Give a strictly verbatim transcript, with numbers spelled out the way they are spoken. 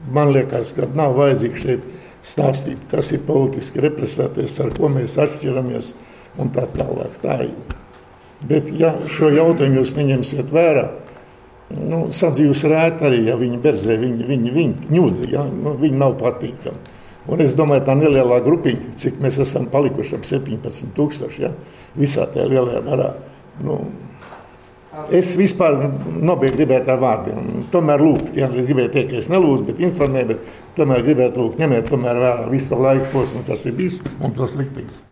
man liekas, ka nav vajadzīgi šeit stāstīt, kas ir politiski represēties, ar ko mēs atšķiramies un tā tālāk. Tā ir. Bet, ja šo jautājumu jūs neņemsiet vērā, nu, sadzīvs rēt arī, ja viņi berzē, viņi, viņi, viņi ņūdi, ja? Nu, viņi nav patīkami. Un es domāju, tā nelielā grupiņa, cik mēs esam palikuši ap septiņpadsmit tūkstoši, ja? Visā tajā lielajā barā. Nu, es vispār nobeigtu gribētu ar vārdiem. Tomēr lūgt, ja gribētu teikt, ka es nelūdzu, bet informēju, bet tomēr gribētu lūgt, ņemiet tomēr vērā visu to laiku posmu, kas ir bijis un tos likteņus.